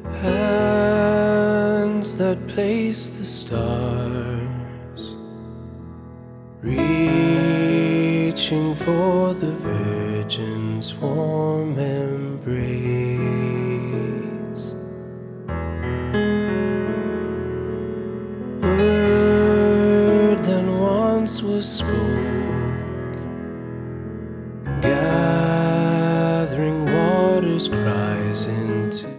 Hands that place the stars, reaching for the Virgin's warm embrace. Word that once was spoke, gathering waters cries into